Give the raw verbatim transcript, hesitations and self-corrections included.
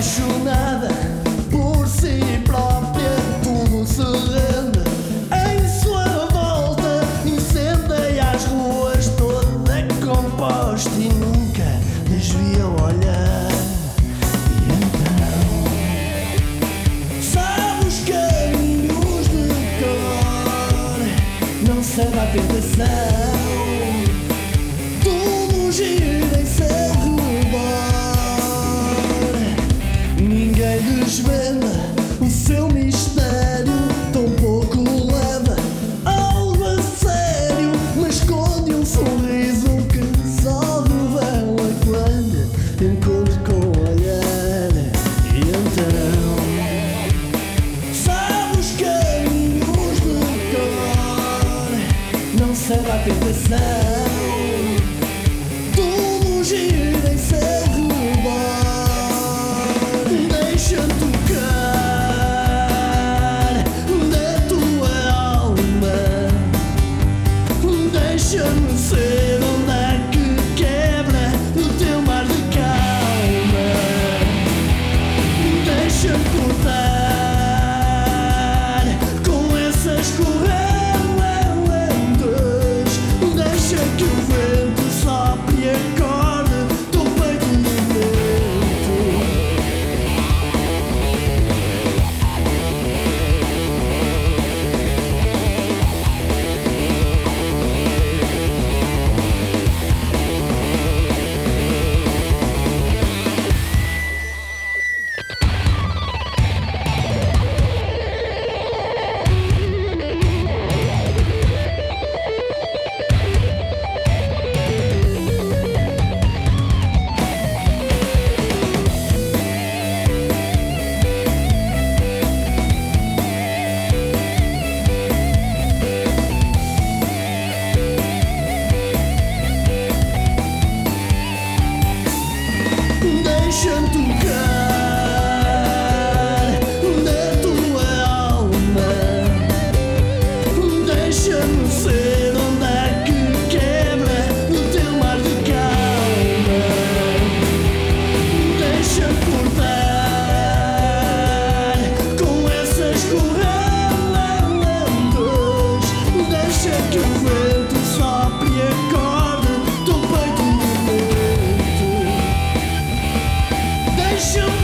apaixonada por si própria, tudo se rende em sua volta. Incendeia as ruas toda composta e nunca desvia o olhar. E então sabe os caminhos de cor, não serve a tentação. Tudo gira em seu redor. Ninguém desvenda o seu mistério, tão pouco leva algo a sério, mas esconde um sorriso que só revela quando encontra com o olhar. E então sabe os caminhos de cor, não serve a tentação. Tudo gira em seu redor. Deixa tocar da tua alma. Deixa-me ser onda que quebra o teu mar de calma. Deixa-me cortar com essas correntes. Deixa que o vento sopre e acorde teu peito no vento. Deixa-me tocar da tua alma. Deixa-me ser onda que quebra o teu mar de calma. Deixa-me cortar com essas correntes. Deixa que o vento sopre e acorde teu peito no vento. Deixa-me